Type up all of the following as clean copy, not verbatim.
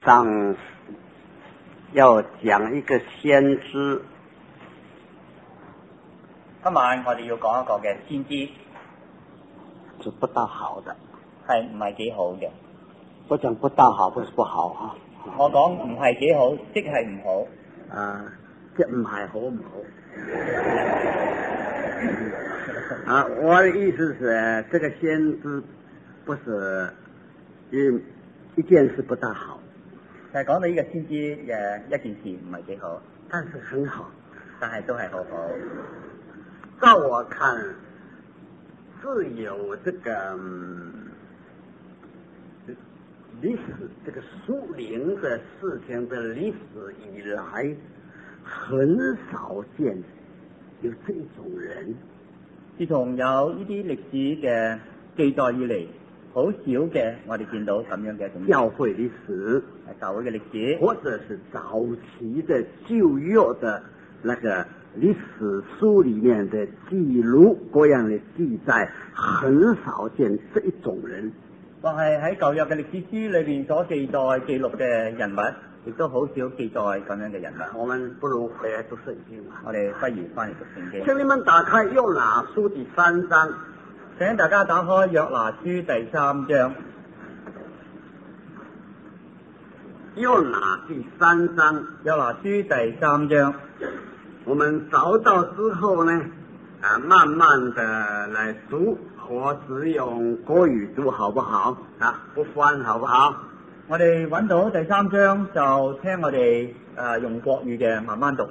上要講一個先知。 今晚我哋要講一個嘅先知， 是不大好的， 係唔係幾好嘅？ 我講不大好，不是不好啊。 我講唔係幾好，即係唔好。 即唔係好唔好？我的意思是，這個先知不是一件事不大好。 係講到呢個先知嘅一件事唔係幾好， 但是很好， 但係都係好好。 照我看，自有這個歷史，這個屬靈的事情的歷史以來，很少見有這種人。 自從有呢啲歷史嘅記載以嚟，好少嘅我哋見到咁樣嘅一種教會歷史， 教會嘅歷史， 或者是早期的舊約的那個歷史書裏面的記錄，各樣的記載，很少見這一種人。 或係喺舊約嘅歷史書裏邊所記載記錄嘅人物，亦都好少記載咁樣嘅人物。 我們不如回來讀聖經嘛。 我哋不如翻嚟讀聖經。 請你們打開約拿書第3章。 請大家打開約拿書第3章。 約拿第3章。 約拿書第3章。 我們找到之後呢，慢慢的來讀，我只用國語讀好不好？不翻好不好？ 我哋揾到第3章就聽我哋用國語嘅慢慢讀。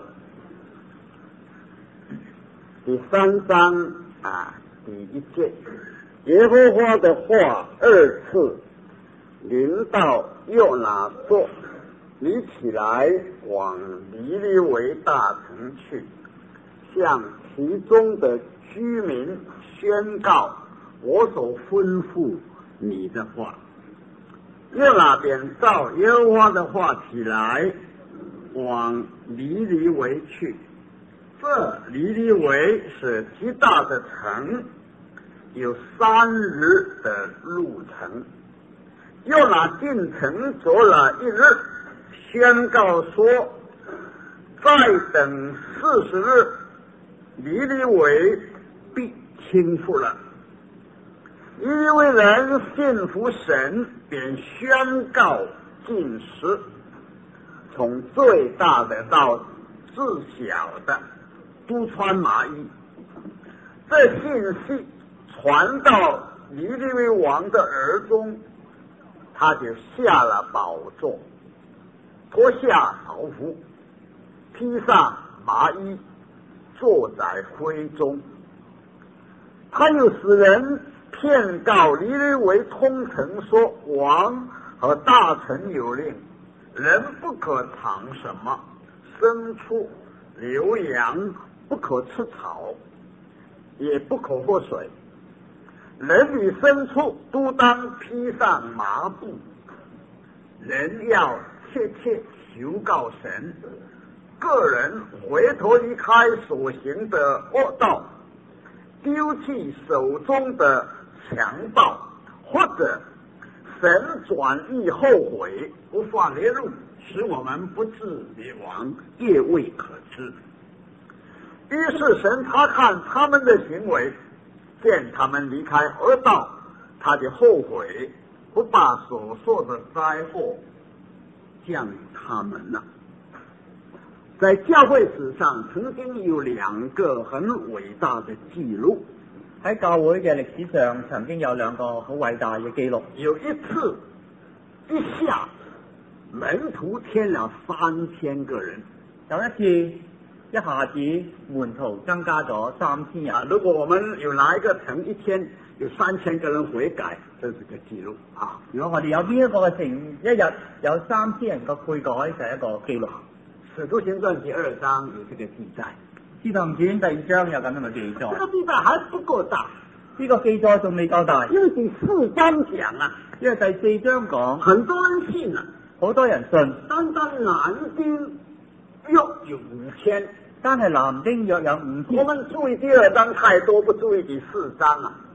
第3章第1節，耶和華的話2次臨到約拿說：你起來往尼尼微大城去，向其中的居民宣告我所吩咐你的話。約拿便照耶和華的話起來，往尼尼微去。這尼尼微是極大的城，有3日的路程。約拿進城走了1日，宣告說：再等40日，尼尼微必傾覆了。尼尼微人信服神，便宣告禁食，從最大的到最小的都穿麻衣。這信息傳到尼尼微王的耳中，他就下了寶座，脫下袍服，披上麻衣，坐在灰中。他又使人騙告尼尼微通城說：王和大臣有令，人不可嘗什麼，牲畜、牛羊不可吃草，也不可喝水，人與牲畜都當披上麻布。人要切切求告神，個人回頭離開所行的惡道，丟棄手中的強暴，或者神轉意後悔，不發烈怒，使我們不至滅亡，也未可知。於是神察看他們的行為，見他們離開惡道，他就後悔，不把所說的災禍降於他們了。在教會史上曾經有2個很偉大的記錄。 喺教會嘅歷史上曾經有2個好偉大嘅記錄。 有一次一下門徒添了3000個人。 有一次一下子門徒增加咗3000人。 如果我們有哪一個城一天有3000個人悔改，這是個記錄。 如果我哋有邊一個城一日有3000人嘅悔改，就係一個記錄。 使徒行傳第2章有這個記載。 使徒行傳第2章有咁樣嘅記載。 這個記載還不夠大， 呢個記載仲未夠大。 因為第4章講因為第4章講， 很多人信好多人信。 單單男丁約有5000， 單係男丁約有5000。 我們注意第2章太多，不注意第4章。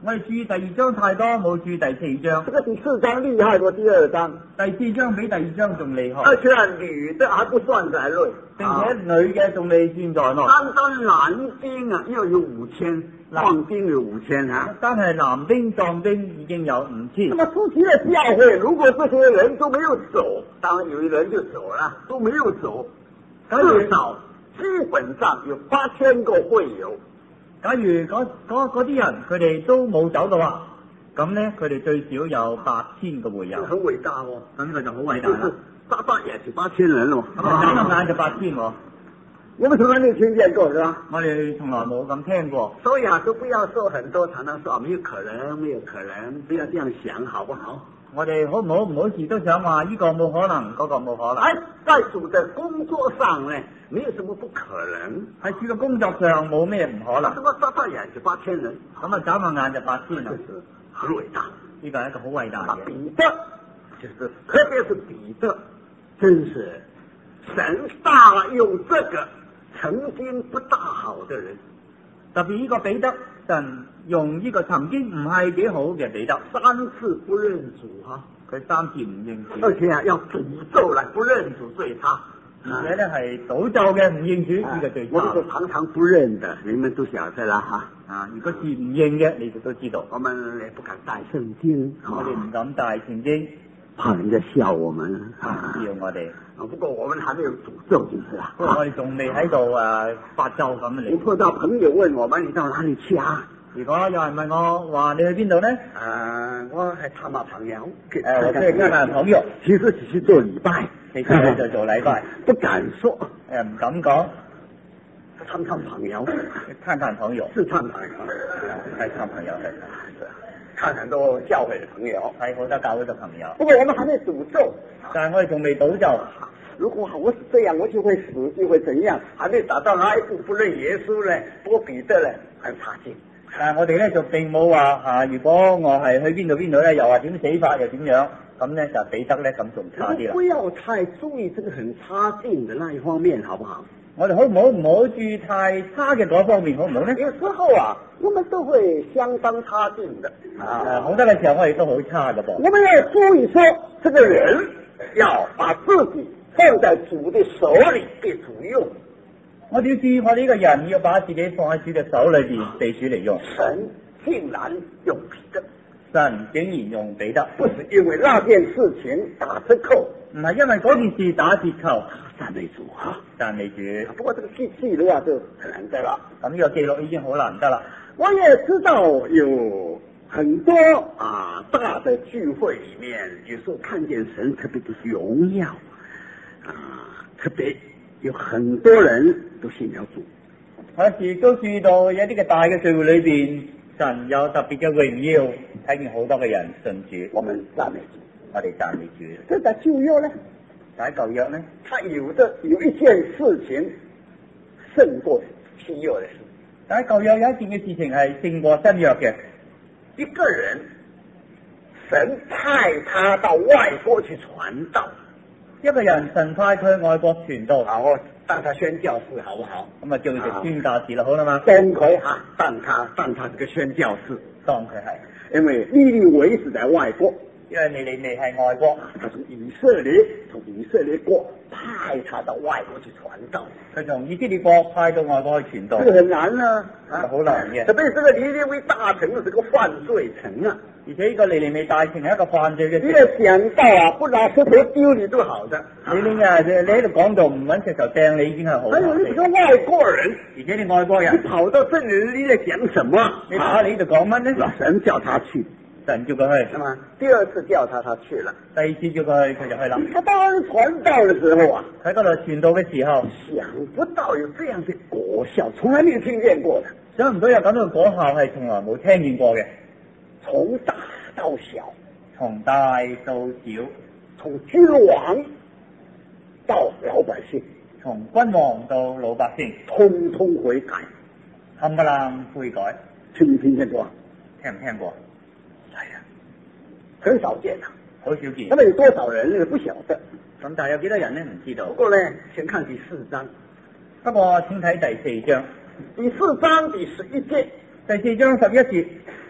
我哋注意第2章太多，冇注意第4章。 这个第4章厉害过第2章， 第4章比第2章仲厲害， 而且女的还不算在内， 並且女嘅仲未算在內。 单单男丁啊，又有5000，壮丁有5000啊。 單係男丁壯丁已經有5000。 那么初期的教会，如果这些人都没有走，当然有的人就走了，都没有走，至少基本上有8000个会友。 假如嗰啲人佢哋都冇走嘅話，咁咧佢哋最少有8000個會友。 很伟大哦， 咁佢就好偉大啦。 眨眨眼就8000人了。 咁啊，眨下眼就8000喎。 我们从来没听见过，是吧？ 我哋從來冇咁聽過。 所以啊，都不要說很多，常常說沒有可能，沒有可能，不要這樣想，好不好？ 我哋好唔好唔好時都想話呢個冇可能，嗰個冇可能。 哎，在主的工作上呢，沒有什麼不可能。 喺主嘅工作上冇咩唔可能。 什麼眨眨眼就8000人， 咁啊眨下眼就8000啦， 很偉大。 呢個係一個好偉大嘅。 彼得就是特別是彼得，真是神大用這個曾經不大好的人， 特別呢個彼得，神用呢個曾經唔係幾好嘅彼得 3次不認主哈， 佢3次唔認主， 而且啊要詛咒來不認主最差， 而且咧係詛咒嘅唔認主呢個最差。 我們是常常不認的，你們都曉得啦哈。 如果是唔認嘅，你哋都知道。 我們也不敢帶聖經， 我哋唔敢帶聖經， 怕人家笑我們笑我哋。 不過我們還沒有詛咒，就是啦。 不過我哋仲未喺度發咒咁嚟。 你碰到朋友問我們你到哪裡去啊？ 如果有人問我話你去邊度咧？ 我係探下朋友。 我即係探下朋友。 其實只是做禮拜， 其實就做禮拜， 不敢說， 唔敢講。 探探朋友， 探探朋友， 是探朋友， 係探朋友係。 看很多教會的朋友， 係好多教會嘅朋友。 不過我們還沒詛咒， 但係我哋仲未詛咒。 如果我是這樣，我就會死，就會怎樣？還沒達到那一步不認耶穌呢？不過彼得呢，很差勁。 但係我哋咧就並冇話如果我係去邊度咧，又話點死法又點樣，咁咧就彼得咧咁仲差啲啦。 不要太注意這個很差勁的那一方面，好不好？ 我哋好唔好注意太差嘅嗰方面，好唔好咧？ 有時候啊，我們都會相當差勁的。 好多嘅時候我哋都好差嘅噃。 我們要注意說，這個人要把自己放在主的手裏被主用。 我哋要注意，我哋呢個人要把自己放喺主嘅手裏邊被主嚟用。 神竟然用彼得， 神竟然用彼得， 不是因為那件事情打折扣， 唔係因為嗰件事打折扣。 讚美主哈， 讚美主。 不過這個記錄啊，就很難得啦。 咁呢個記錄已經好難得啦。 我也知道有很多大的聚會裏面，有時候看見神特別的榮耀特別有很多人都信了主。 有時都注意到有一啲嘅大嘅聚會裏邊，神有特別嘅榮耀，睇見好多嘅人信主。 我們讚美主， 我哋讚美主。 這在舊約呢？ 喺舊約呢？ 他有一件事情勝過新約的事。 但喺舊約有一件嘅事情係勝過新約嘅。 一個人，神派他到外國去傳道。 一個人神派佢外國傳道， 然後當他宣教士，好不好？ 咁啊叫佢做宣教士啦，好啦嘛。 當佢當他這個宣教士， 當佢係， 因為尼尼微是在外國。 因為尼尼微係外國， 他從以色列國派他到外國去傳道。 佢從以色列國派到外國去傳道， 這個很難啊， 好難嘅。 特別這個尼尼微大城是個犯罪城啊， 而且呢個尼尼微大城係一個犯罪嘅城。 你要想到不拿石頭丟你都好的。 你喺度講到唔揾石頭掟你已經係好。 還有你個外國人， 而且你外國人， 你跑到這裡你在講什麼？ 你跑嚟呢度講乜呢？ 神叫他去。 神叫佢去， 係嘛？第二次叫他去了， 第二次叫佢去，佢就去啦。 他當傳道嘅時候啊， 喺嗰度傳道嘅時候， 想不到有這樣的果效，從來沒有聽見過的。 想唔到有咁樣嘅果效係從來冇聽見過嘅。 從大到小， 從大到小， 從君王到老百姓， 從君王到老百姓， 通通悔改， 冚唪唥悔改。 聽唔聽見過？ 聽唔聽過？ 係啊，很少見啊， 好少見。 咁有多少人呢？不曉得。 咁但係有幾多人呢？唔知道。 不過呢，先看第4章。 不過請睇第4章。 第4章第11節。 第4章11節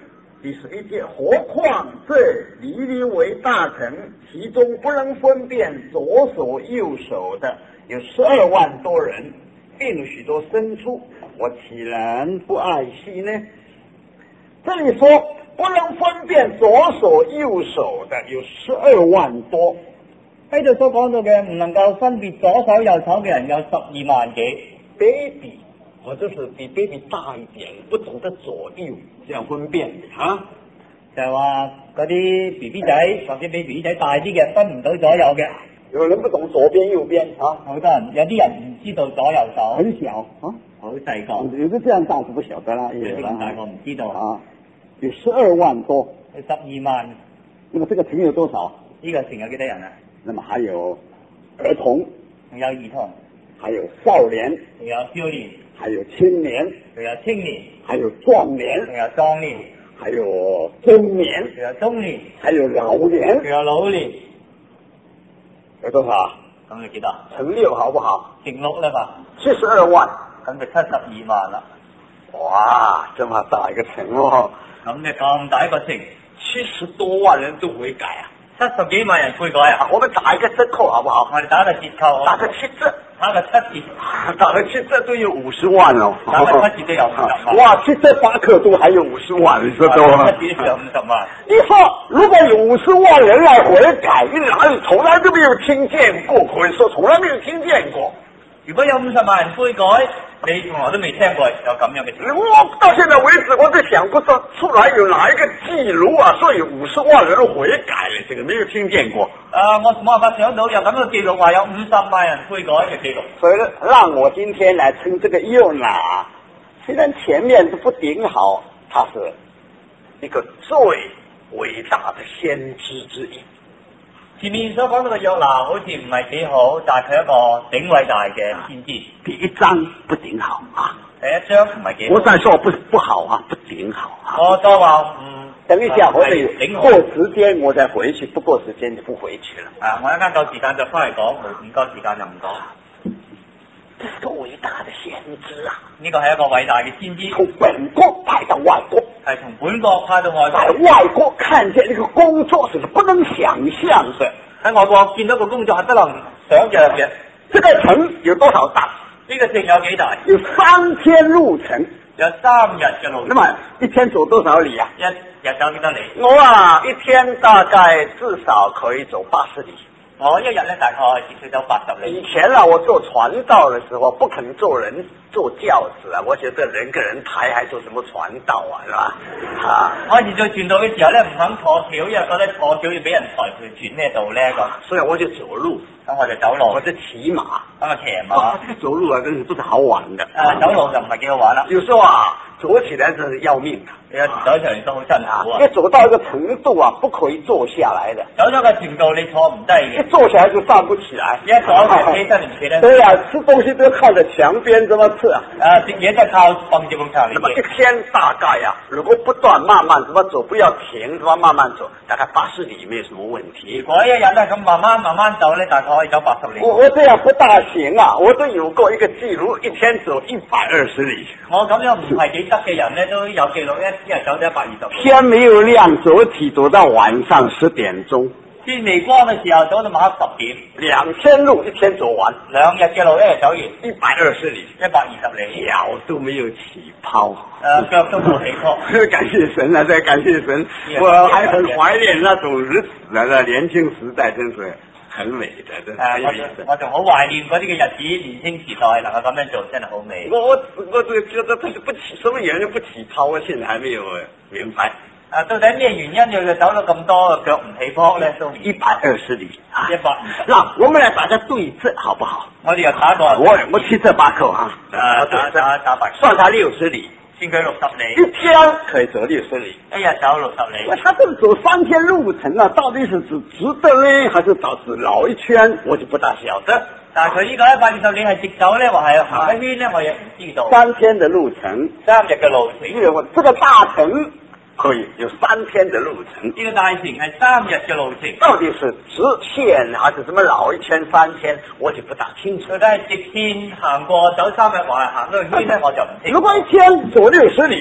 第11节，何况这离离为大城，其中不能分辨左手右手的有12万多人，并许多牲畜，我岂能不爱惜呢？这里说不能分辨左手右手的有12萬多， 喺度所講到嘅唔能夠分別左手右手嘅人有12萬幾 baby， 或者是比 baby 大一點，不懂得左右這樣分辨啊， 就係話嗰啲 B B 仔或者比 B B 仔大啲嘅分唔到左右嘅， 有人不懂左邊右邊啊， 好多人有啲人唔知道左右手， 很小啊， 好細個， 有的這樣大就不曉得啦， 有啲咁大個唔知道啊，有12萬多， 有12萬， 那麼這個城有多少？ 呢個城有幾多人啊？ 那麼還有兒童， 仲有兒童， 還有少年， 仲有少年， 還有青年， 仲有青年， 還有壯年， 仲有壯年， 還有中年， 仲有中年， 還有老年， 仲有老年， 有多少？ 咁你幾多？ 乘6好不好？ 乘6啦嘛 ，72萬， 咁就72萬啦。 哇，這麼大一個城哦， 咁你咁大一個城 ，70多萬人都悔改啊 ，70幾萬人悔改啊！ 我們打一個折扣好不好？ 我哋打個折扣， 打個7折， 打個7折， 打個7折都有50萬哦， 打個7折都有50萬。 哇，7折8克都還有50萬，你說多嗎 ？7折有50萬。 你說如果有50萬人來悔改，你哪裡從來都沒有聽見過？可以說從來沒有聽見過。 如果有50萬人悔改，你從來都未聽過有咁樣嘅事。 我到現在為止，我在想，不知道出來有哪一個記錄啊，說有50萬人悔改了，這個沒有聽見過。 我冇辦法想到有咁嘅記錄，話有50萬人悔改嘅記錄。 所以讓我今天來稱這個約拿，雖然前面都不頂好，他是一個最偉大的先知之一。 前面所講到嘅約拿好似唔係幾好，但係佢一個頂偉大嘅先知。 第一章不頂好啊， 第一章唔係幾好。 我再說不好啊，不頂好啊。 我再話等一下，我得過時間我再回去，不過時間就不回去了。 我一間夠時間就翻嚟講，唔夠時間就唔講。 這是個偉大的先知啊！ 呢個係一個偉大嘅先知， 從本國派到外國， 係從本國派到外國， 在外國看見這個工作是不能想象的。 喺外國見到個工作係不能想象嘅。 這個城有多少大？ 呢個城有幾大？ 有3天路程， 有3日嘅路程。 那麼一天走多少里啊？ 一日走幾多里？ 我一天大概至少可以走80里。 我一日咧大概至少走80里。 以前啊，我做傳道的時候不肯做人做教子啊，我覺得人跟人抬還做什麼傳道啊，是吧？ 我以前做傳道嘅時候咧，唔肯坐轎，因為覺得坐轎要俾人抬，佢傳咩道咧咁。 所以我就走路， 咁我就走路， 我就騎馬， 咁啊騎馬。 這個走路啊，真是不是好玩的。 走路就唔係幾好玩啦。 有時候啊，走起來真是要命的。 有時走起嚟都好辛苦啊。 一走到一個程度啊，不可以坐下來的。 走咗個程度，你坐唔低嘅。 一坐下來就站不起來。 一坐起身唔起得。 對啊，吃東西都要靠着牆邊這麼吃啊。 食嘢都靠蹦住埲牆嚟。 那麼一天大概啊，如果不斷慢慢怎麼走，不要停，怎麼慢慢走，大概80里沒有什麼問題。 如果一日都係咁慢慢走咧，大概可以走80里。 我這樣不大行啊，我都有過一個記錄，一天走120里。 我咁樣唔係幾得嘅人咧，都有記錄一日走咗120里。 天沒有亮，走起走到晚上10點鐘。 天未光嘅時候走到晚黑10點。 2天路一天走完 ，2日嘅路一日走完 120里 ，120里， 腳都沒有起泡， 腳都冇起泡。 感謝神啊，再感謝神，我還很懷念那種日子啊，那年輕時代真是很美的， 我仲好懷念嗰啲嘅日子，年輕時代能夠咁樣做真係好美。 我覺得他不起什麼原因不起泡，我現在還沒有明白。 到底咩原因要佢走咗咁多腳唔起泡咧？都 120里啊 ，120。 那我們來打個對折，好不好？ 我哋又打個， 我7折8扣啊， 打白， 算他60里， 算佢60里， 一天可以走60里， 一日走60里。 他這走3天路程啊，到底是指直的呢，還是導致繞一圈，我就不大曉得。 但係佢呢個120里係直走咧，或係行一圈咧，我亦唔知道。 3天的路程 ，3日嘅路程， 這個大城可以有3天的路程。 呢個大城係3日嘅路程， 到底是直線還是什麼繞一圈3天，我就不大清楚。 到底係直線行過走3日，還係行多一圈咧，我就唔清楚。 如果一天走60里，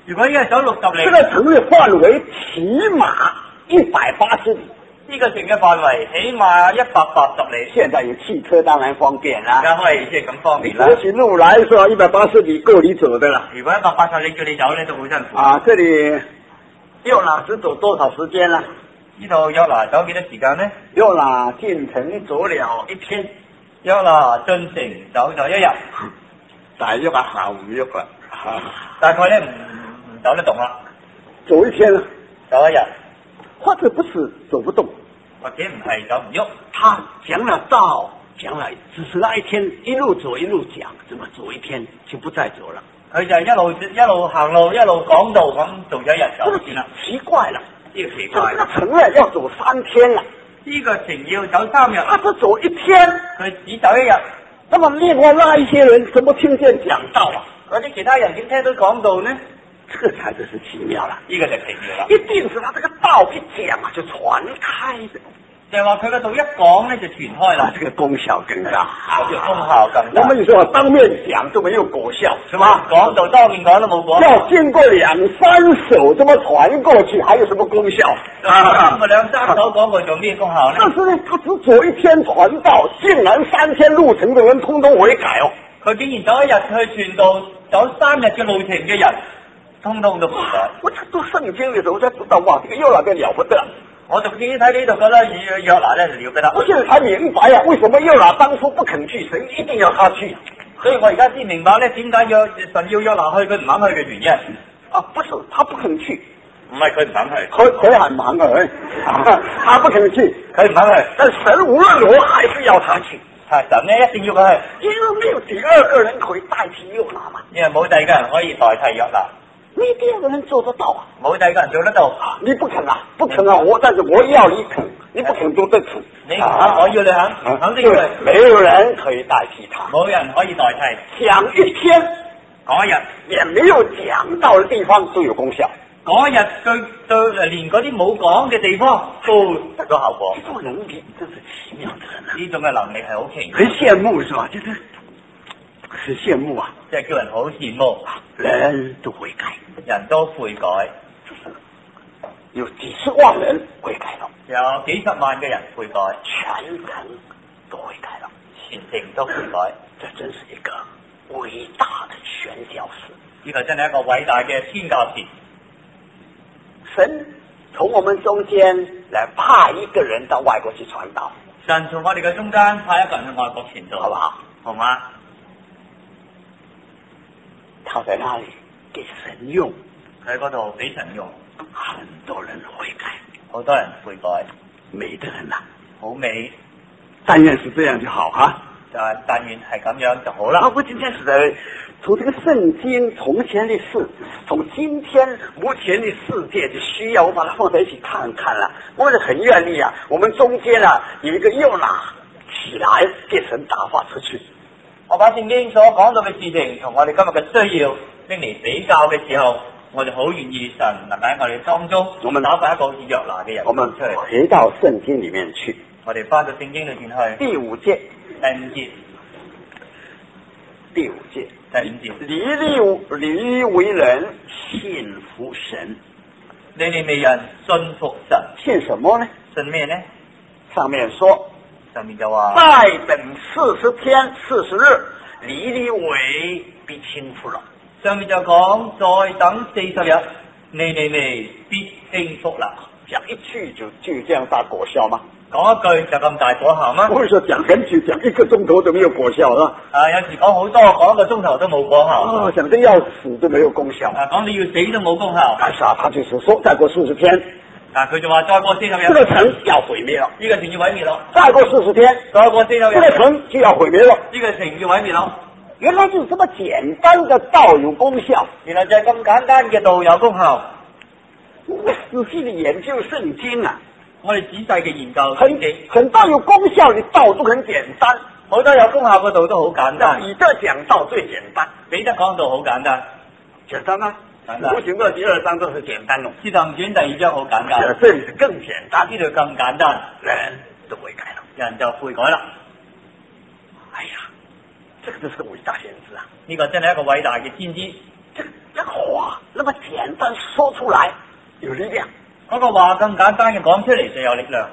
如果依家走60里， 这个城的範圍起碼180里。 呢個城嘅範圍起碼180里。 現在有汽車當然方便啦， 而家開汽車咁方便啦。 走起路來說180里夠你走的啦。 如果180里叫你走咧，都好辛苦。 啊，這裡約拿是走多少時間啦？ 呢度約拿走幾多時間呢？ 約拿進城走了1天。 約拿進城走咗1日。 大約啊，下午約啦。 大概咧唔走得動啦。 走1天啦， 走1日。 或者不是走不動， 或者唔係走唔喐。 他講了道，講了只是那1天一路走一路講，怎麼走1天就不再走了？ 佢就係一路行路一路講道咁做咗1日就算啦。 奇怪了， 呢個奇怪。 這個城呢要走3天了， 呢個城要走3日， 他只走1天， 佢只走1日。 那麼另外那一些人怎麼聽見講道啊？ 嗰啲其他人點聽到講道呢？ 這才真是奇妙了， 呢個就奇妙啦。 一定是他這個道一講啊就傳開的， 就係話佢個道一講咧就傳開啦， 這個功效更大， 這個功效更大。 我們說當面講都沒有果效，是嗎？ 講道當面講都冇果效， 要經過2、3手這麼傳過去，還有什麼功效？ 經過2、3手講過，有咩功效呢？ 但是呢，他只走1天傳道，竟然3天路程的人通通悔改哦。 佢竟然走1日去傳道，走3日嘅路程嘅人，通通都悔改。 我讀聖經的時候才知道，哇，這個約拿真了不得。 我讀聖經睇呢度覺得約拿咧就了不得。 我現在才明白啊，為什麼約拿當初不肯去，神一定要他去。 所以我而家先明白咧，點解神要約拿去，佢唔肯去嘅原因。 啊，不是他不肯去， 唔係佢唔肯去， 佢很忙嘅，他不肯去， 佢唔肯去， 但神無論如何還是要他去。 神咧一定要佢去， 因為沒有第二個人可以代替約拿嘛。 因為冇第二個人可以代替約拿。 沒第二個人做得到啊， 冇第二個人做得到。 你不肯啊，不肯啊，但是我要你肯，你不肯都得肯。 你唔肯，我要你肯，肯定要。 沒有人可以代替他， 冇人可以代替。 講1天， 嗰日也沒有講到的地方都有功效。 嗰日對連嗰啲冇講嘅地方都得到效果。 這種能力真是奇妙的很啊！ 呢種嘅能力係好奇妙， 很羨慕是吧？就是很羨慕啊！ 即係叫人好羨慕。 人都悔改， 人都悔改， 有幾十萬人悔改了， 有幾十萬嘅人悔改， 全城都悔改了， 全城都悔改。 這真是一個偉大的宣教士。 呢個真係一個偉大嘅宣教士。 神從我們中間來派一個人到外國去傳道。 神從我哋嘅中間派一個人去外國傳道， 好不好？ 好嗎？ 他在那裏給神用， 喺嗰度俾神用， 很多人悔改， 好多人悔改， 美的很啊， 好美。 但願是這樣就好哈。 但願係咁樣就好啦。 我今天是在從這個聖經從前的事，從今天目前的世界的需要，我把它放在一起看看了。我是很願意啊，我們中間啊有一個約拿起來給神打發出去。 我把聖經所講到嘅事情同我哋今日嘅需要拎嚟比較嘅時候，我哋好願意神能喺我哋當中，我們打發一個似約拿嘅人。 我們回到聖經裏面去， 我哋翻到聖經裏邊去。 第5節，第5節，尼尼微人信服神。 尼尼微人信服神， 信什麼呢？ 信咩呢？ 上面說。 上面就話再等40天40日，尼尼微必傾覆了。 上面就講再等40日，尼尼微必傾覆啦。 講一句就有這樣大果效嗎？ 講一句就咁大果效嗎？ 不會說講很久，講1個鐘頭都沒有果效啦。 有時講好多，講1個鐘頭都冇果效。 講得要死都沒有功效。 講你要死都冇功效。 但是他就是說再過40天。 佢就話再過40日， 這個城要毀滅了。 呢個城要毀滅咯。 再過40天， 再過40日， 這個城就要毀滅了。 呢個城要毀滅咯。 原來就是這麼簡單的道有功效。 原來就係咁簡單嘅道有功效。 我仔細的研究聖經啊， 我哋仔細嘅研究聖經， 很多有功效的道都很簡單， 好多有功效嘅道都好簡單。 彼得講道最簡單， 彼得講道好簡單， 簡單啊。我整個第2章都是簡單咯。使徒行傳第2章好簡單，這裡是更簡單， 呢度更簡單， 人都悔改了， 人就悔改啦。 哎呀，這個真是個偉大先知啊！ 呢個真係一個偉大嘅先知。 這个话那么简单说出来有力量， 嗰個話咁簡單嘅講出嚟就有力量。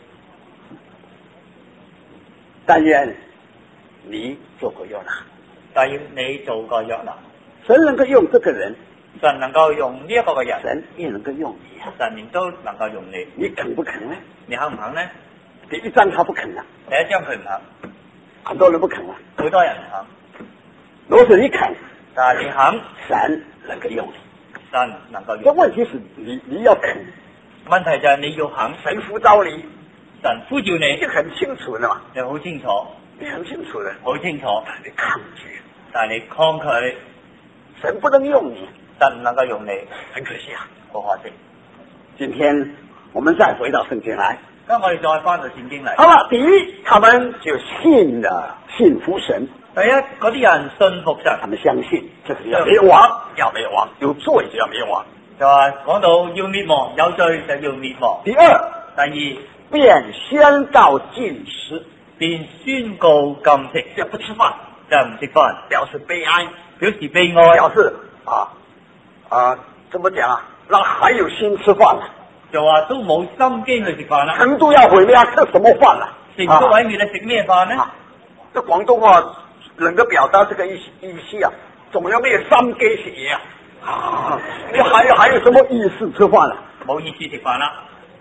但願你做過約拿， 但願你做過約拿， 神能夠用這個人， 神能夠用呢一個嘅人， 神也能夠用你啊！ 神亦都能夠用你， 你肯不肯呢？ 你肯唔肯呢？ 第一章他不肯啊， 第一章佢唔肯， 很多人不肯啊。 好多人唔肯， 如果你肯， 但係你肯， 神能夠用你。 神能夠這用問題是你要肯， 你。問題就係你要肯， 神呼召你， 神呼召你， 你很清楚的嘛， 你好清楚， 你很清楚的， 好清楚， 你抗拒， 但係你抗拒， 神不能用你， 神唔能夠用你， 很可惜啊。 好可惜。 今天我們再回到聖經來， 咁我哋再翻到聖經嚟。 好了，第一，他們就信服神。 第一，嗰啲人信服神， 他們相信這是要滅亡，要滅亡，有罪就要滅亡。 就話講到要滅亡，有罪就要滅亡。 第二， 第二， 便宣告禁食， 便宣告禁食， 就不吃飯， 就唔食飯， 表示悲哀， 表示悲哀， 表示怎麼講啊？那還有心吃飯了， 就話都冇心機去食飯啦。 程度要毀滅，吃什麼飯了？ 食唔到毀滅，你食咩飯呢？ 這廣東話能夠表達這個意思啊，總要沒有心機食嘢啊！你還有什麼意思吃飯了？ 冇意思食飯啦。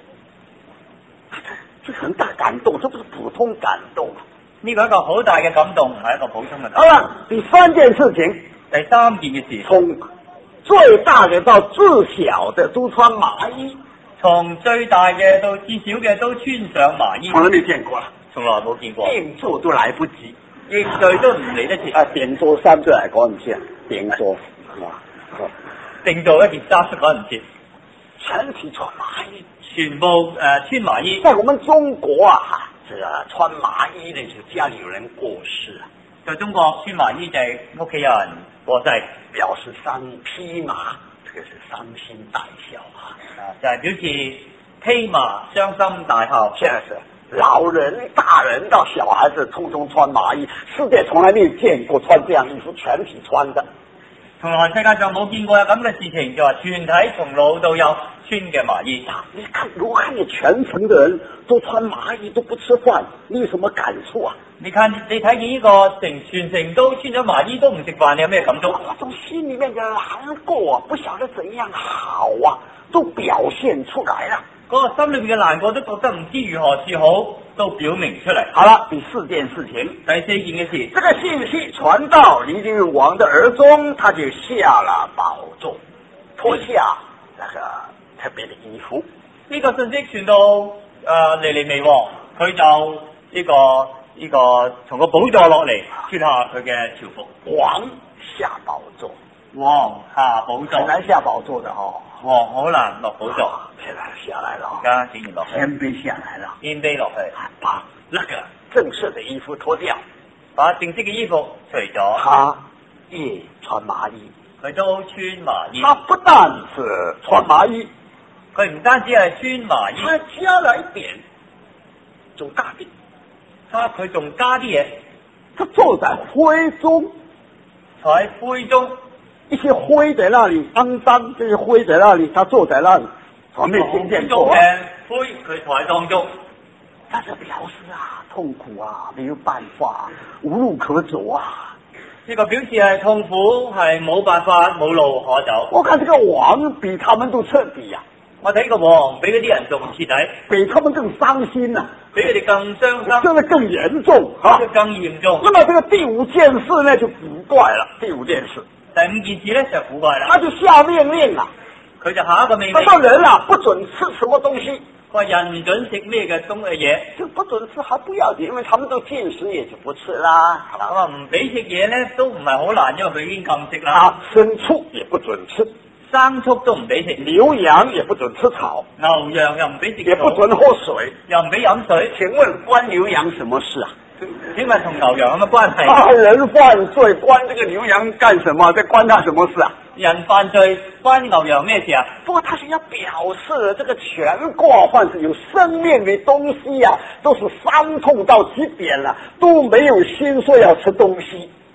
這很大感動，這不是普通感動啊！ 呢個係一個好大嘅感動，唔係一個普通嘅感動。 好了，第三件事情， 第三件嘅事， 從最大嘅到最小嘅都穿麻衣， 從最大嘅到至小嘅都穿上麻衣， 從來未見過啦， 從來冇見過， 認罪都來不及， 認罪都唔嚟得切。 點做衫都嚟趕唔切，點做定做一件衫都趕唔切， 全體穿麻衣， 全部穿麻衣。 在我們中國啊，這個穿麻衣呢，就家裏有人過世啊。 在中國穿麻衣就係屋企有人過世， 表示三披麻，這個是傷心大笑啊！ 就係表示披麻傷心大笑。 現在是老人、大人到小孩子，通通穿麻衣，世界從來沒有見過穿這樣衣服全體穿的。 從來世界上冇見過有咁嘅事情，就話全體從老到幼穿嘅麻衣。 你看，如果看見全城的人都穿麻衣都不吃飯，你有什麼感觸啊？你睇見呢個全城都穿咗麻衣都唔食飯，你有咩感觸？ 那種心裏面嘅難過啊，不曉得怎樣好啊，都表現出來了。 嗰個心裏面嘅難過都覺得唔知如何是好，都表明出嚟。 好了，第四件事情， 第四件嘅事， 這個信息傳到黎京王的耳中，他就下了寶座，脫下那個特別的衣服。 呢個信息傳到尼尼微王，佢就呢個從個寶座落嚟，脫下佢嘅朝服。 王下寶座， 王下寶座， 很難下寶座的哦。 王好難落寶座， 現在下來了， 而家竟然落去， 謙卑下來了， 謙卑落去， 把那個正式的衣服脫掉， 把正式嘅衣服除咗， 他也穿麻衣， 佢都穿麻衣。 他不但是穿麻衣， 佢唔單止係穿麻衣， 他加了一點，仲加啲， 佢仲加啲嘢， 他坐在灰中， 坐喺灰中。 一些灰在那裏，骯髒，這些灰在那裏，他坐在那裏，從未聽見過。 灰佢坐喺當中， 但是表示啊，痛苦啊，沒有辦法，無路可走啊。 呢個表示係痛苦，係冇辦法，冇路可走。 我看這個王比他們都徹底啊！ 我睇個王比嗰啲人仲徹底， 比他們更傷心啊， 比佢哋更傷心， 真的更嚴重啊， 更嚴重。 那麼這個第五件事呢就古怪了，第五件事。 第五件事呢就古怪啦， 他就下命令啊， 佢就下一個命令， 他說人啊不准吃什麼東西， 佢話人唔准食咩嘅嘢， 就不准吃還不要緊，因為他們都禁食，也就不吃啦。 咁啊唔俾食嘢呢都唔係好難，因為佢已經禁食啦。 牲畜也不准吃， 牲畜都唔俾食， 牛羊也不准吃草， 牛羊又唔俾食， 也不准喝水， 又唔俾飲水。 請問關牛羊什麼事啊？ 請問同牛羊有乜關係？ 他人犯罪關這個牛羊幹什麼？這關他什麼事啊？ 人犯罪關牛羊咩事啊？ 不過他是要表示這個全國凡是有生命的東西啊，都是傷痛到極點了，都沒有心說要吃東西。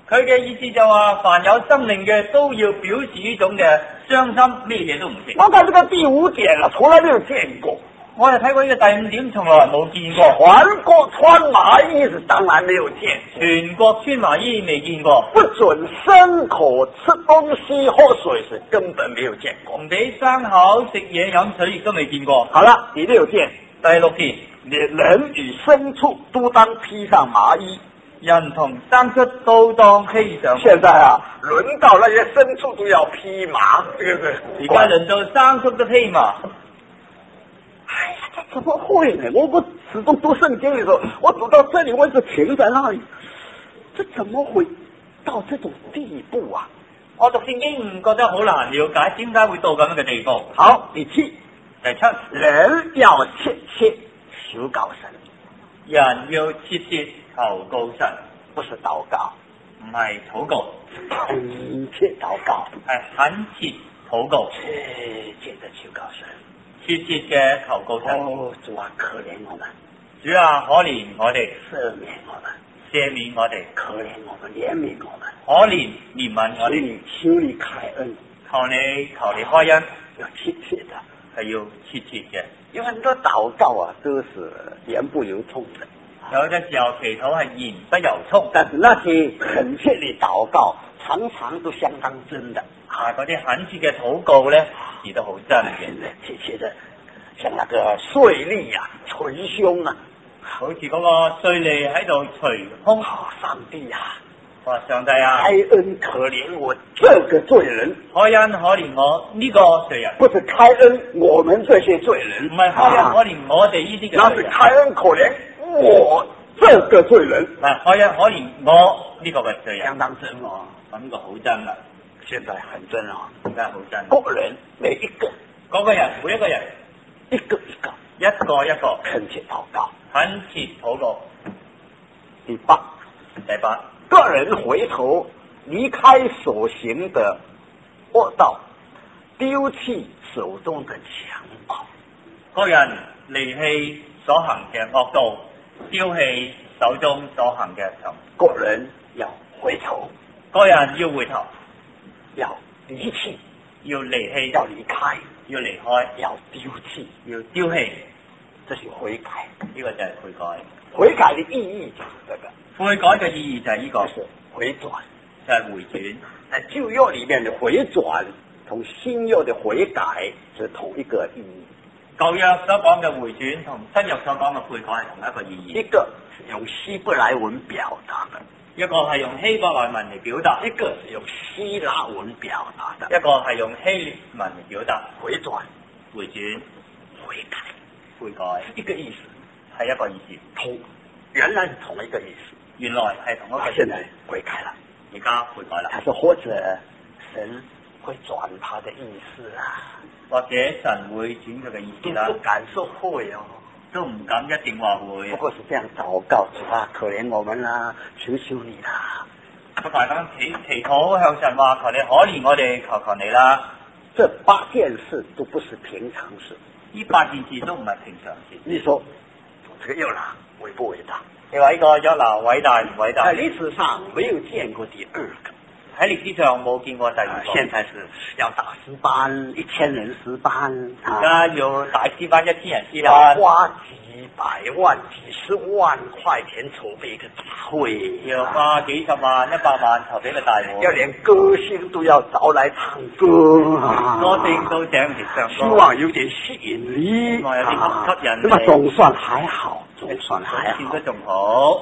佢嘅意思就話，凡有生命嘅都要表示呢種嘅傷心，咩嘢都唔食。 我看這個第5點啊，從來沒有見過。 我哋睇過呢個第5點，從來冇見過。 全國穿麻衣是當然沒有見過， 全國穿麻衣未見過。 不准牲口吃東西喝水是根本沒有見過。 唔俾牲口食嘢飲水亦都未見過。 好了，第6點， 第6點， 人與牲畜都當披上麻衣。 人同牲畜都當披上。 現在啊，輪到那些牲畜都要披麻，對不對？ 而家輪到牲畜都披麻。 哎呀，這怎麼會呢？我始終讀聖經的時候，我讀到這裡我就停在那裡，這怎麼會到這種地步啊？ 我讀聖經唔覺得好難了解，點解會到咁樣嘅地步？ 好，第7，人要切切求告神， 人要切切求告神， 不是禱告， 唔係禱告， 懇切禱告， 係懇切禱告， 切切的求告神。 切切嘅求告神。 哦，主啊，可憐我們， 主啊，可憐我哋， 赦免我們， 赦免我哋， 可憐我們，憐憫我們， 可憐憐憫我哋， 求你開恩， 求你開恩， 要切切的， 係要切切嘅。 有很多禱告啊，都是言不由衷的。 有嘅時候祈禱係言不由衷， 但是那些懇切的禱告，常常都相當真的。 嗰啲懇切嘅禱告咧，字都好真嘅， 切切的，像那個稅吏啊，捶胸啊， 好似嗰個稅吏喺度捶胸。 上帝啊， 話上帝啊， 開恩可憐我這個罪人， 開恩可憐我呢個罪人， 不是開恩我們這些罪人， 唔係開恩可憐我哋呢啲嘅罪人， 那是開恩可憐我這個罪人。 嗱，開恩可憐我呢個嘅罪人， 相當真哦， 咁呢個好真啦， 現在很真哦， 真係好真。 個人每一個， 嗰個人每一個人， 一個一個， 一個一個懇切禱告， 懇切禱告。 第8，個人回頭離開所行的惡道，丟棄手中的強暴。 個人離棄所行嘅惡道，丟棄手中所行嘅強暴。 個人要回頭， 個人要回頭， 要離棄， 要離棄， 要離開， 要離開， 要丟棄， 要丟棄。 這是悔改， 呢個就係悔改。 悔改的意義就是這個。 悔改嘅意義就係呢個， 是回轉， 就係回轉。 在舊約裏面的回轉，同新約的悔改是同一個意義。 舊約所講嘅回轉同新約所講嘅悔改係同一個意義。 一個是用希伯來文表達的， 一個係用希伯來文嚟表達， 一個是用希臘文表達的， 一個係用希臘文嚟表達。 回轉、 回轉、 悔改、 悔改， 一個意思， 係一個意思。 原來是同一個意思， 原來係同一個意思。 現在悔改了， 而家悔改啦。 他說或者神會轉他的意思啊， 或者神會轉佢嘅意思啦。 都不敢說會哦， 都唔敢一定話會。 不過是這樣禱告，主啊，可憐我們啦，求求你啦。 不過係咁祈禱向神話，求你可憐我哋，求求你啦。 這8件事都不是平常事， 呢8件事都唔係平常事。 你說這個約拿偉不偉大？ 你話呢個約拿偉大唔偉大？ 在歷史上沒有見過第2個， 喺歷史上冇見過第2個。 現在是要打詩班，1000人詩班， 而家要大詩班1000人詩班， 要花幾百萬、幾十萬塊錢籌備一個大會， 要花幾十萬、100萬籌備一個大會， 要連歌星都要找來唱歌， 歌星都請嚟唱歌， 希望有點吸引力， 希望有啲吸引力。 那麼總算還好，總算還好， 都仲好。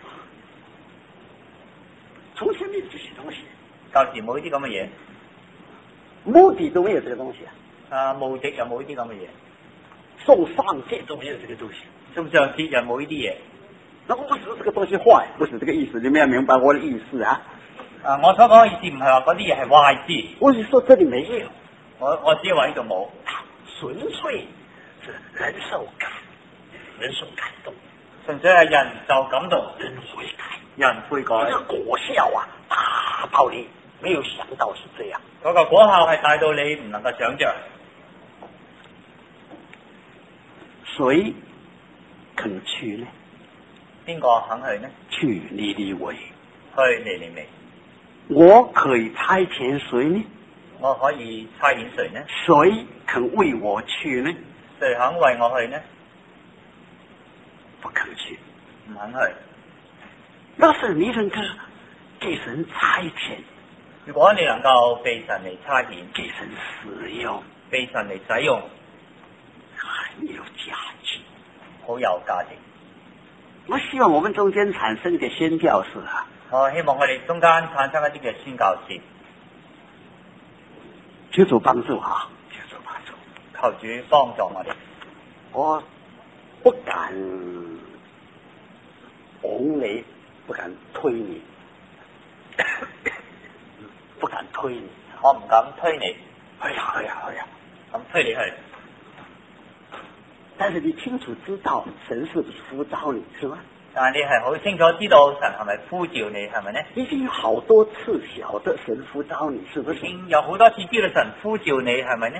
從前沒有這些東西， 舊時冇呢啲咁嘅嘢， 墓地都沒有這個東西啊！墓地又冇呢啲咁嘅嘢， 送上節都沒有這個東西， 送上節又冇呢啲嘢。 那不是這個東西壞，不是這個意思，你們要明白我的意思啊！ 啊，我所講嘅意思唔係話嗰啲嘢係壞事， 我是說這裡沒有， 我只係話呢度冇， 純粹是人受感，人受感動， 純粹係人受感動， 人悔改， 人悔改。 這個果效啊，大到你沒有想到是這樣， 嗰個果效係大到你唔能夠想象。 誰肯去呢？ 邊個肯去呢？ 去尼尼微， 去尼尼微。 我可以差遣谁呢？ 我可以差遣誰呢？ 誰肯為我去呢？ 誰肯為我去呢？ 不肯去， 唔肯去。 要是你能夠給神差遣， 如果你能夠被神嚟差遣， 給神使用， 被神嚟使用， 很有價值， 好有價值。 我希望我們中間產生一個宣教士啊！ 我希望我哋中間產生一啲嘅宣教士， 求主幫助啊！求主幫助， 求主幫助我哋。 我不敢拱你，不敢推你，不敢推你， 我唔敢推你。 哎呀！ 咁推你去。 但是你清楚知道神是呼召你，是嗎？ 但係你係好清楚知道神係咪呼召你，係咪呢？ 已經有好多次曉得神呼召你，是不是？ 已經有好多次知道神呼召你，係咪呢？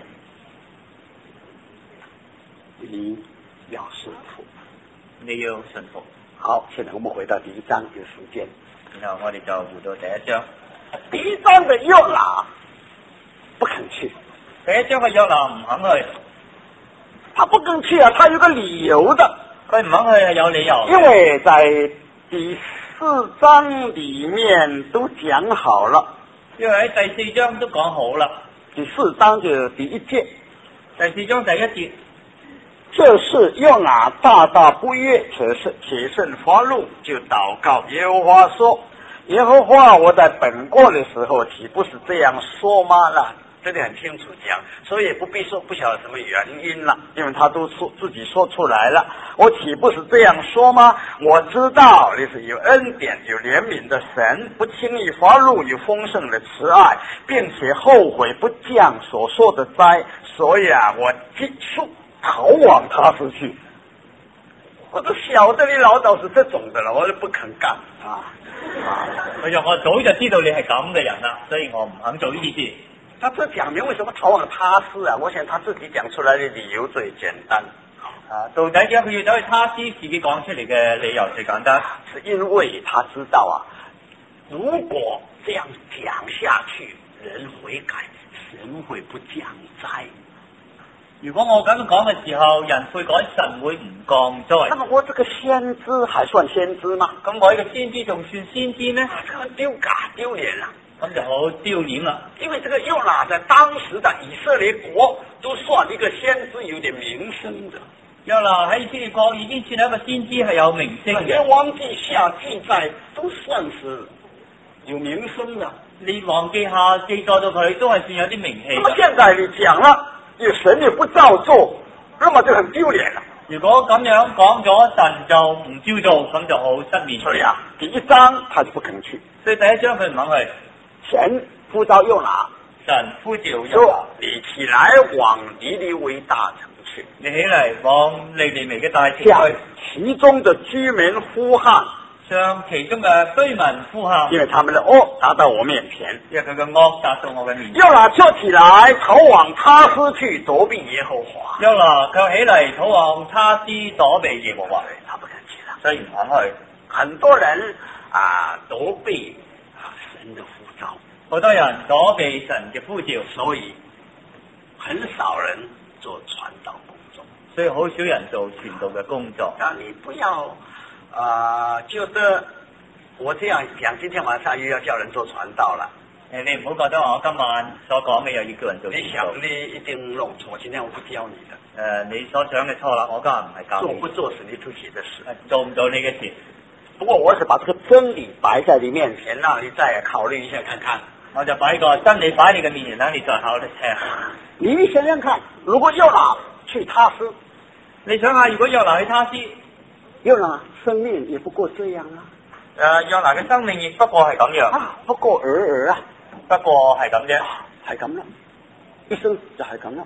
你要順服， 你要順服。 好，現在我們回到第一章，有時間。 然後我哋就回到第一章。 第一章的約拿不肯去， 第一章嘅約拿唔肯去。 他不肯去啊，他有個理由的。 佢唔肯去係有理由。 因為在第4章裏面都講好了。 因為喺第4章都講好啦。 第4章就第1節。 第4章第1節。 這事約拿大大不悅，且甚發怒，就禱告耶和華說：耶和華，我在本國的時候，豈不是這樣說嗎？那這裡很清楚講，所以也不必說不曉得什麼原因了，因為他都說自己說出來了。我豈不是這樣說嗎？我知道你是有恩典、有憐憫的神，不輕易發怒，有豐盛的慈愛，並且後悔不降所說的災，所以啊，我急速逃往他施去。我都曉得你老早是這種的了，我就不肯幹啊。 佢就我早就知道你係咁嘅人啦，所以我唔肯做呢件事。 他這講明為什麼逃往他施啊？我想他自己講出來的理由最簡單。 到底點解佢要走去他施？自己講出嚟嘅理由最簡單， 是因為他知道啊，如果這樣講下去，人悔改，神會不降災。 如果我咁樣講嘅時候，人悔改，神會唔降災。 那麼我這個先知還算先知嗎？ 咁我呢個先知仲算先知呢？ 丟臉啦！ 咁就好丟臉啦。 因為這個約拿在當時的以色列國都算一個先知，有點名聲的。 約拿喺以色列國已經算係一個先知，係有名聲嘅。 列王記下記載都算是有名聲的。 列王記下記載到佢都係算有啲名氣。 那麼現在你講了，有神也不照做，那麼就很丟臉了。 如果咁樣講咗，神就唔照做，咁就好失面。 所以啊，第一章他就不肯去。 所以第一章佢唔肯去。 神呼召約拿， 神呼召約拿， 說你起來往尼尼微大城去。 你起嚟往尼尼微嘅大城向去。 其中的居民呼喊， 向其中嘅居民呼喊， 因為他們的惡達到我面前， 因為佢嘅惡達到我嘅面前。 約拿就起來逃往他施去躲避耶和華。 約拿卻起嚟逃往他施躲避耶和華， 他不肯去了， 所以唔肯去。 很多人躲避神的呼召， 好多人躲避神嘅呼召， 所以很少人做傳道工作， 所以好少人做傳道嘅工作。 你不要覺得我這樣講，今天晚上又要叫人做傳道了。 你唔好覺得我今晚所講嘅又要叫人做傳道。 你想你一定弄錯，今天我不教你的。 你所想嘅錯啦，我今日唔係教你。 做不做是你自己的事， 做唔做你嘅事。 不過我是把這個真理擺在你面前，讓你再考慮一下看看。 我就擺個真理擺你嘅面前，等你再考慮聽。 你想想看，如果約拿去他施， 你想下，如果約拿去他施， 約拿生命也不過這樣啊。 約拿嘅生命亦不過係咁樣。 不過爾啊， 不過係咁啫， 係咁啦，一生就係咁啦。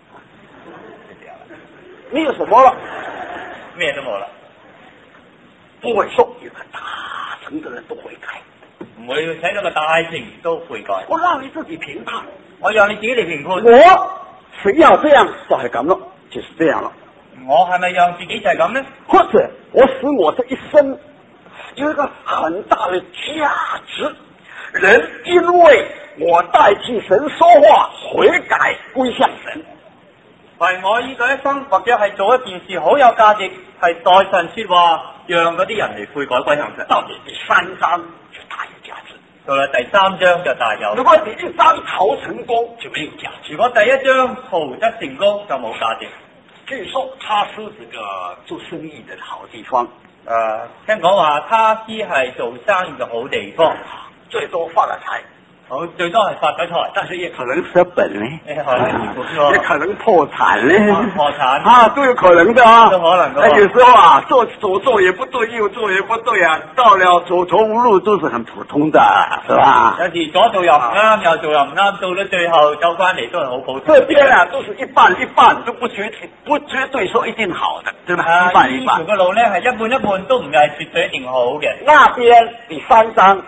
沒有什麼了， 咩都冇啦。 不會說有個大城的人都悔改， 唔會睇到個大城都悔改。 我讓你自己評判， 我讓你自己嚟評判。 我誰要這樣就係咁咯，就是這樣了。 我係咪讓自己就係咁呢？ 或者我使我這一生有一個很大的價值， 人因為我代替神說話，悔改歸向神。 為我依個一生或者係做一件事好有價值，係代神說話，讓嗰啲人嚟悔改歸向神。 到底第3章就大有價值。 到了第3章就大有。 如果第1章逃成功就沒有價值。 如果第1章逃得成功就冇價值。 據說他是這個做生意的好地方。 聽講話他斯係做生意嘅好地方， 最多發了財。 好，最多係發咗財， 但是也可能失本呢， 也可能破產呢， 破產啊，都有可能的啊， 都可能的。 有時候啊，左做也不對，右做也不對啊，到了走投無路都是很普通的，是吧？ 有時左做又唔啱，右做又唔啱，到咗最後走翻嚟都係好普通。 這邊啊，都是一半一半，都不絕對說一定好的，對吧？一半一半。 呢條嘅路咧係一半一半，都唔係絕對一定好嘅。 那邊第3章。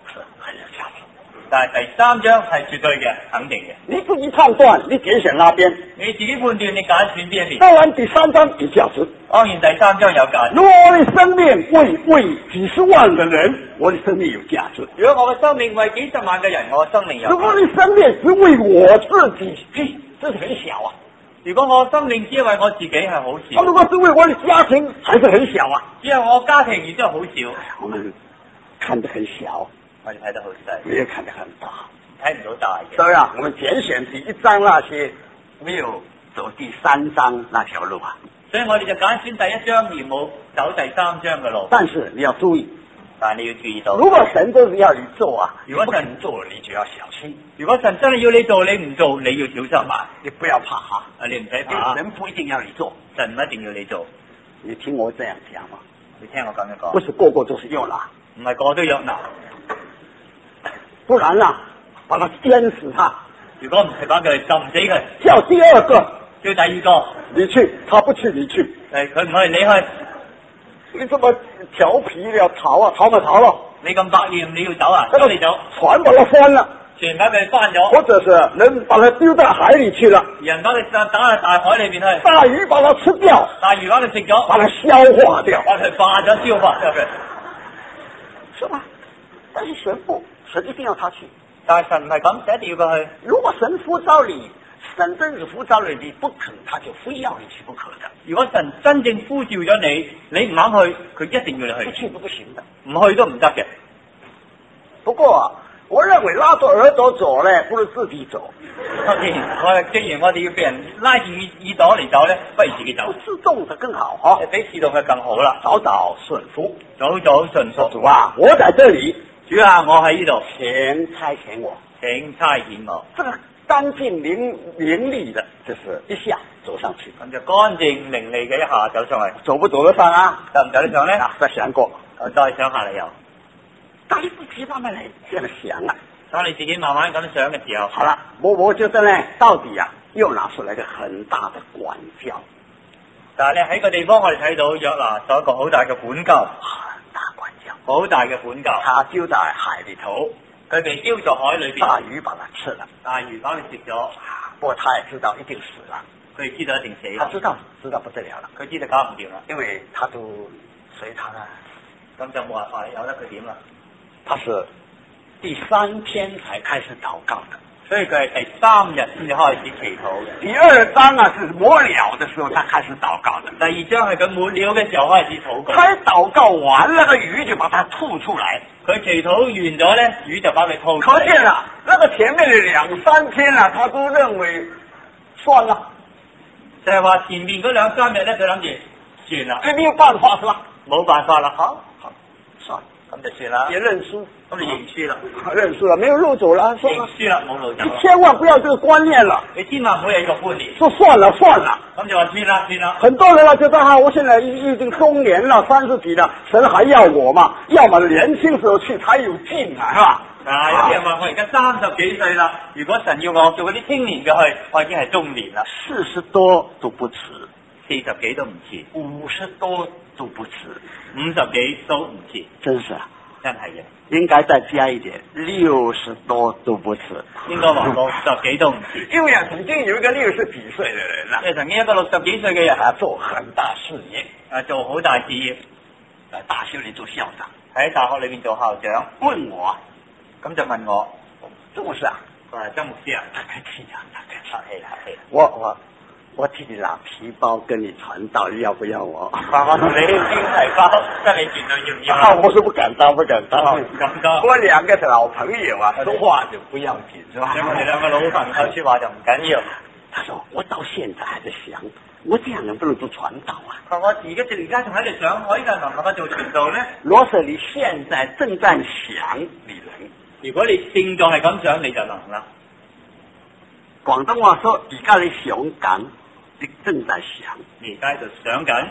但係第3章係絕對嘅，肯定嘅。 你自己判斷，你揀選那邊。 你自己判斷，你揀選邊一邊。 當然第3章有價值。 當然第3章有價值。 如果我的生命為幾十萬個人，我的生命有價值。 如果我嘅生命為幾十萬個人，我嘅生命有價值。 如果我的生命只為我自己，這是很小啊。 如果我生命只係為我自己係好少。 如果是為我的家庭，還是很小啊。 只係我家庭亦都係好少。 我們看得很小。 我哋睇得好細， 你也看得很大， 睇唔到大嘅。 所以啊，我們揀選第1章那些，沒有走第3章那條路啊。 所以我哋就揀選第1章而冇走第3章嘅路。 但是你要注意， 但係你要注意到， 如果神真是要你做啊， 如果神做，你就要小心。 如果神真係要你做，你唔做，你要小心啊！ 你不要怕哈， 你唔使怕。 神不一定要你做， 神唔一定要你做。 你聽我這樣講嘛？ 你聽我咁樣講。 不是個個都是約拿， 唔係個個都約拿。 不然啊，把他淹死他。 如果唔係把佢浸死佢， 叫第2個， 叫第2個， 你去，他不去，你去。 佢唔去，你去。 你這麼調皮了，逃啊，逃咪逃咯。 你咁百厭，你要走啊？咁你走。 船把它翻了， 船把佢翻咗， 或者是人把它丟到海裏去了， 人把佢打喺大海裏邊去， 大魚把它吃掉， 大魚把佢食咗， 把它消化掉， 把佢化咗消化咗佢， 是吧？但是神不，神一定要他去。 但係神唔係咁，就一定要佢去。 如果神呼召你，神真是呼召了你不肯，他就非要你去不可的。 如果神真正呼召咗你，你唔肯去，佢一定要你去。 不去都不行的， 唔去都唔得嘅。 不過我認為拉着耳朵走呢，不如自己走。 既然我哋要俾人拉住耳朵嚟走咧，不如自己走。 自動的更好哈， 比自動嘅更好啦。 早早順服， 早早順服。 主啊，我在這裏。 主啊，我喺呢度， 請差遣我， 請差遣我。 這個乾淨伶俐的，就是一下走上去。 咁就乾淨伶俐嘅一下走上去， 走不走得上啊？ 走唔走得上咧？ 再想過， 再想下嚟又。 但你自己慢慢嚟這樣想啊。 當你自己慢慢咁想嘅時候， 好了，我覺得呢，到底啊，又拿出來一個很大的管教。 但係咧喺個地方，我哋睇到約拿做一個好大嘅管教， 很大管教， 好大嘅管教。 他丟在海裏頭， 佢被丟在海裏邊， 大魚把它吃了， 大魚把佢食咗。 不過他也知道一定死了， 佢知道一定死。 他知道不得了了， 佢知道搞唔掂啦， 因為他都隨他啦， 咁就冇辦法，由得佢點啦。 他是第3天才開始禱告的， 所以佢係第3日先至開始祈禱嘅。 第2章啊是末了的時候，他開始禱告的。 第2章係佢末了嘅時候開始禱告。 他禱告完，那個魚就把它吐出來。 佢祈禱完咗咧，魚就把佢吐出來。 可見啦，那個前面的2、3天啊，他都認為算了， 就係話前面嗰2、3日咧，佢諗住算啦， 沒有辦法是吧？ 冇辦法啦，好， 算了， 咁就算啦， 也認輸， 咁就認輸啦， 認輸了，沒有路走了，算了， 認輸啦，冇路走。 你千萬不要這個觀念了， 你千萬唔好有呢個觀念， 說算了， 咁就話算啦，算啦。 很多人啊覺得哈，我現在已經中年了，30幾了，神還要我嘛？要麼年輕時候去才有勁啊，是吧？ 有啲人話我而家30幾歲啦，如果神要我做嗰啲青年嘅去，我已經係中年啦。 40多都不遲 ，40幾都唔遲 ，50多都不遲 ，50幾都唔遲， 真是啊， 真係嘅。 應該再加一點，60多都不遲， 應該話60幾都唔遲。 因為啊，曾經有一個60幾歲的人啊， 即係曾經一個60幾歲嘅人啊，做很大事業， 做好大事業， 在大學裏做校長， 喺大學裏邊做校長。 問我， 咁就問我， 周牧師啊， 佢話周牧師啊， 客氣啊， 客氣。 我替你拿皮包跟你傳道，你要不要我？ 我同你拎皮包，跟你傳道要唔要啊？ 我說不敢當，不敢當。 咁多。 我兩個是老朋友啊，說話就不要緊，是吧？ 我哋兩個老朋友說話就唔緊要。 他說我到現在還在想，我這樣能不能做傳道啊？ 我而家仲喺度想，我依家能唔能夠做傳道咧？ 如果你現在正在想，你能； 如果你正在係咁想，你就能啦。 廣東話說，而家你想緊，你正在想， 而家喺度想緊，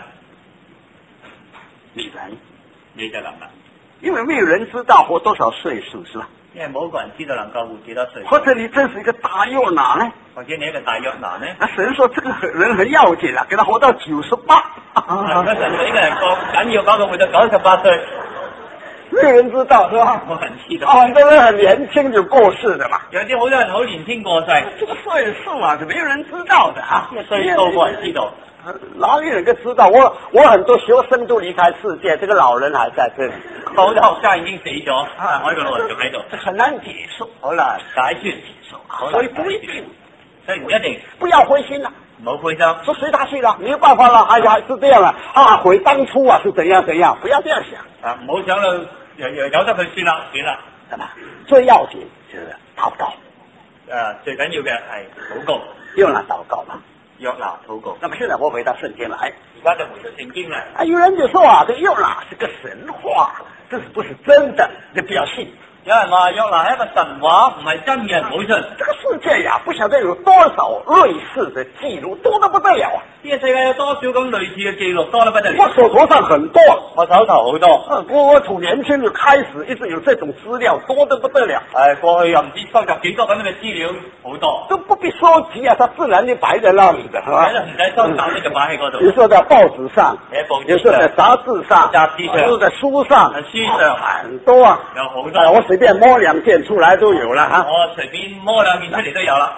你能， 你就能啦。 因為沒有人知道活多少歲數，是吧？ 因為冇個人知道能夠活幾多歲。 或者你真是一個大約拿呢？ 或者你一個大約拿呢？ 神說這個人很要緊啊，給他活到98。 如果神對呢個人講緊要，包括活到98歲， 沒有人知道，是吧？ 冇人知道。 很多人很年輕就過世的嘛。 有啲好多人好年輕過世， 這個歲數啊是沒有人知道的啊。 歲數冇人知道。 哪裏能夠知道？我很多學生都離開世界，這個老人還在這裡。 好多學生已經死咗，我呢個老人仲喺度， 很難解釋， 好難解決， 所以不一定， 所以唔一定， 不要灰心啦， 唔好灰心， 說隨他去了，沒有辦法了，還是這樣了啊！悔當初啊是怎樣怎樣，不要這樣想啊！唔好想到由得佢算啦， 係嘛？最要緊就是禱告， 最緊要嘅係禱告， 約拿禱告嘛， 約拿禱告。 那麼現在我回到聖經來， 而家就回到聖經啦。 啊，有人就說啊，這約拿是個神話。這是不是真的？你不要信。 有人話約拿係一個神話，唔係真嘅，唔好信。 這個世界呀，不曉得有多少類似的記錄，多得不得了啊！ 呢個世界有多少咁類似嘅記錄，多得不得了。 我手頭上很多， 我手頭好多。 我從年輕就開始一直有這種資料，多得不得了。 過去又唔知收集幾多咁樣嘅資料，好多。 都不必收集啊，它自然就擺在那裡的，係嘛？ 唔使收集，就擺喺嗰度。 比如說在報紙上，有時候在雜誌上，有時候在書上， 書上很多啊， 有好多。 我隨便摸兩件出來都有了哈。 我隨便摸兩件出嚟都有啦。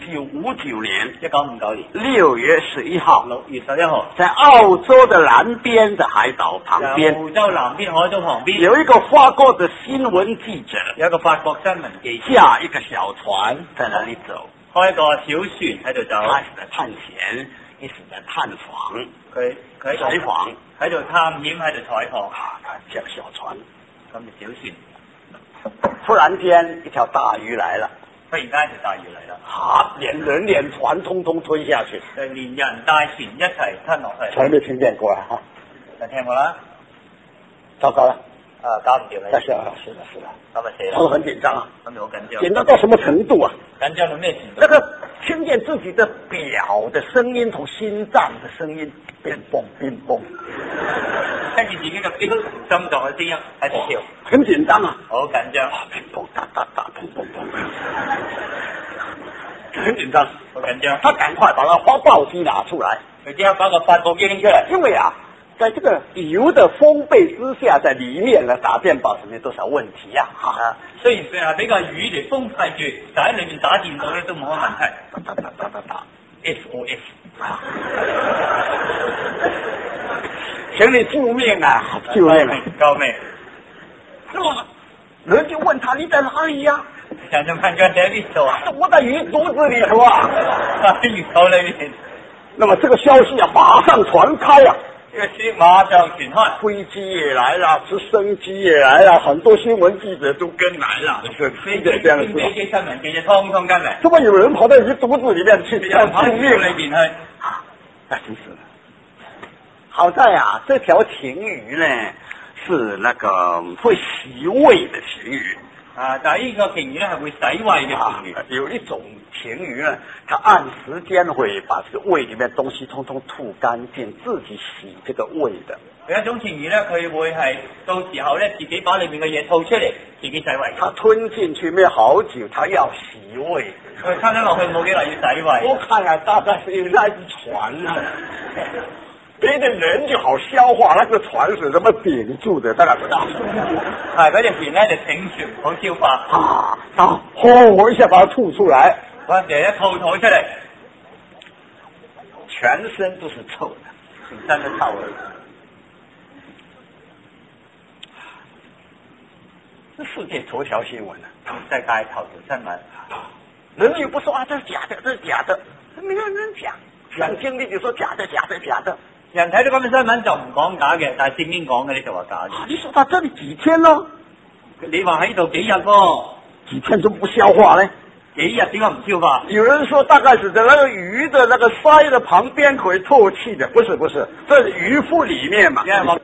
1959年 ，1959年 6月11號 ，6月11號， 在澳洲的南邊的海島旁邊， 澳洲南邊海島旁邊， 有一個法國的新聞記者， 有一個法國新聞記者， 駕一個小船在那裡走， 開一個小船喺度走， 他是在探險，一是在探訪， 佢喺度採訪，喺度探險，喺度採訪， 這個小船， 咁就小船， 突然間一條大魚來了。 忽然間一條大魚嚟啦， 連人連船通通吞下去， 連人帶船一齊吞落去。 從沒聽見過啊！ 就聽過啦， 糟糕了， 搞唔掂啦， 是啊，是的， 咁咪死啦， 我很緊張啊， 咁就好緊張， 緊張到什麼程度啊？ 緊張到咩程度？ 那個聽見自己的表的聲音同心臟的聲音乒乓乒乓， 聽見自己嘅心臟嘅聲音喺度跳， 很緊張啊， 好緊張， 乒乓噠噠噠乒乓乓，很緊張， 好緊張。 他趕快把那發報機拿出來， 佢即刻把個發報機拎出嚟， 因為啊，在這個油的封閉之下，在裏面呢打電報，沒多少問題呀，哈。 雖然佢係俾個魚嚟封閉住，但喺裏面打電報咧都冇乜問題。 打 SOS， 請你救命啊！救命啊！ 救命！ 那麼人就問他：你在哪裡呀？ 人就問佢喺邊度啊？ 我在魚肚子裡頭啊！ 喺魚肚裏面。 那麼這個消息啊，馬上傳開啊！ 這個消息馬上傳開， 飛機也來了，直升機也來了，很多新聞記者都跟來了，是飛機這樣子。 飛機新聞記者通通跟嚟。 怎麼有人跑到魚肚子裡面去？ 要救命裏邊去？ 真是。好在啊，這條情魚呢，是那個會洗胃的情魚。 但係呢個情魚咧係會洗胃嘅情魚。 有一種情魚呢，它按時間會把這個胃裡面東西通通吐乾淨，自己洗這個胃的。 有一種情魚咧，佢會係到時候咧自己把裏面嘅嘢吐出嚟，自己洗胃。 它吞進去沒好久，它要洗胃。 佢吞咗落去冇幾耐要洗胃。 我看啊，大概是因為那隻船啊。別的人就好消化，那個船是什麼頂住的，大家知道。 係嗰隻船咧就頂住，好消化。 我一下把它吐出來， 嗰陣時一吐出嚟， 全身都是臭的， 全身都臭嘅。 世界头條新聞啊！ 世界頭條新聞， 人又不說啊，這是假的，這是假的，沒有人講經歷就說假的，假的，假的。 人睇到咁嘅新聞就唔講假嘅，但係聖經講嘅你就話假嘅。 你說他這裡幾天咯？ 你話喺度幾日喎？ 幾天都不消化呢？ 幾日點解唔消化？ 有人說大概是在那個魚的那個鰓的旁邊可以透氣的，不是，這是魚腹裡面嘛。